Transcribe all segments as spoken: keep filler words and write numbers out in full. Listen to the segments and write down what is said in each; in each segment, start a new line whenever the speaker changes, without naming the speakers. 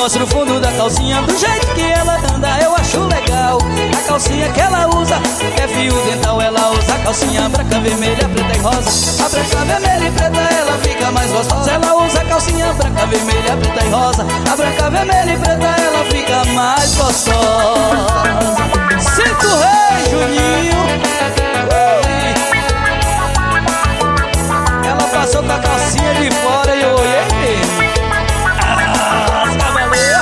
mostra o fundo da calcinha. Do jeito que ela anda eu acho legal. A calcinha que ela usa é fio dental. Ela usa a calcinha branca, vermelha, preta e rosa. A branca, vermelha e preta ela fica mais gostosa. Ela usa a calcinha branca, vermelha, preta e rosa. A branca, vermelha e preta ela fica mais gostosa. Sinto o rei, Juninho. Ela passou com a calcinha de fora e eu olhei mesmo. Ah, as cavaleiras.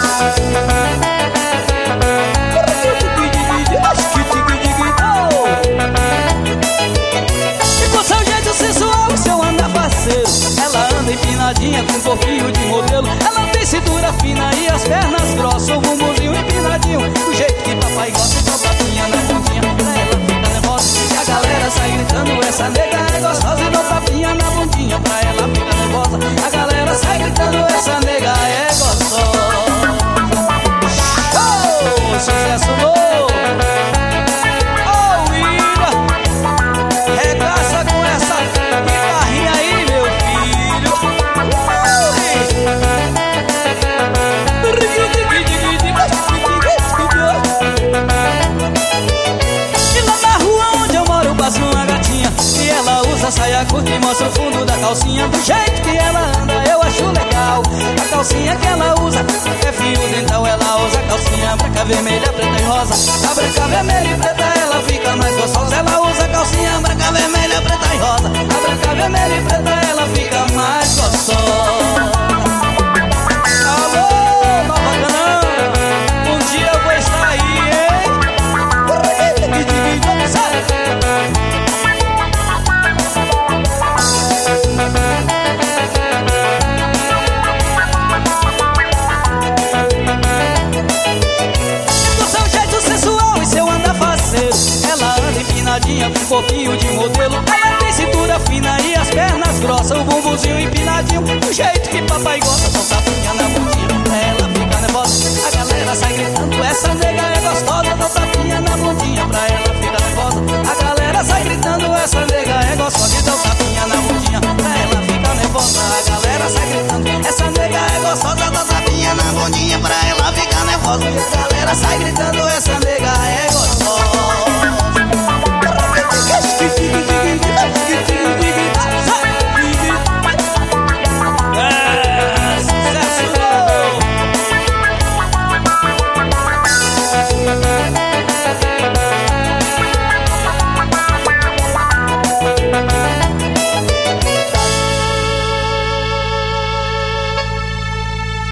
E com seu jeito sensual, seu andar parceiro. Ela anda empinadinha com um corpinho de modelo. Ela tem cintura fina e as pernas grossas. O bumbumzinho empinadinho, do jeito que papai gosta. Com a patinha na pontinha, pra ela fica nervosa. E a galera sai gritando, essa nega é gostosa. E dá tapinha na bundinha, pra ela fica nervosa. A galera sai gritando, essa nega é gostosa. Show! Sucesso novo! Oh, Ira! Regaça com essa guitarrinha aí, meu filho! E lá na rua onde eu moro passa uma gatinha e ela usa saia curta e mostra o fundo da calcinha. Do jeito que ela anda eu acho legal. A calcinha que ela usa é fio dental. Ela usa a calcinha branca, vermelha, preta e rosa. A branca, vermelha e preta ela fica mais gostosa. Ela usa a calcinha branca, vermelha, preta e rosa. A branca, vermelha e preta ela fica mais gostosa. Alô, Nova Canaã, um dia eu vou estar aí, hein? Com um pouquinho de modelo. Ela tem cintura fina e as pernas grossas. O bumbumzinho empinadinho, do jeito que papai gosta. Com tapinha na bundinha, ela fica nervosa. A galera sai gritando, essa nega é gostosa. Dá tapinha na bundinha, pra ela fica nervosa. A galera sai gritando, essa nega é gostosa. E dá tapinha na bundinha, pra ela fica nervosa. A galera sai gritando, essa nega é gostosa. Dá tapinha na bundinha, pra ela fica nervosa. A galera sai gritando, essa nega é